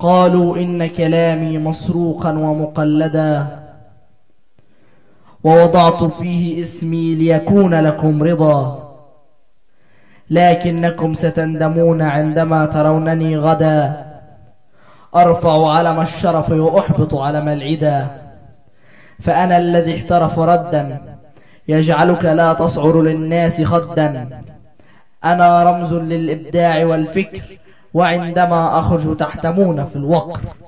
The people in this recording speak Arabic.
قالوا إن كلامي مسروقا ومقلدا، ووضعت فيه اسمي ليكون لكم رضا، لكنكم ستندمون عندما ترونني غدا، أرفع علم الشرف وأحبط علم العدا. فأنا الذي احترف ردا يجعلك لا تصعر للناس خدا، أنا رمز للإبداع والفكر، وعندما أخرج تحتمون في الوقر.